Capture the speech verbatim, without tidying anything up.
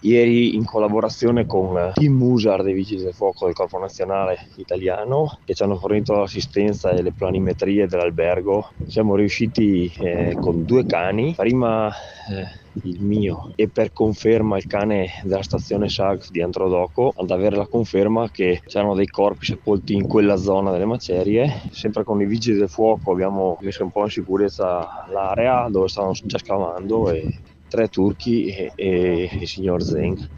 Ieri in collaborazione con Team Musar dei Vigili del Fuoco del Corpo Nazionale Italiano, che ci hanno fornito l'assistenza e le planimetrie dell'albergo, siamo riusciti eh, con due cani, prima eh, il mio e per conferma il cane della stazione S A G di Antrodoco, ad avere la conferma che c'erano dei corpi sepolti in quella zona delle macerie. Sempre con i vigili del fuoco abbiamo messo un po' in sicurezza l'area dove stavano già scavando, e tre turchi e, e il signor Zeng.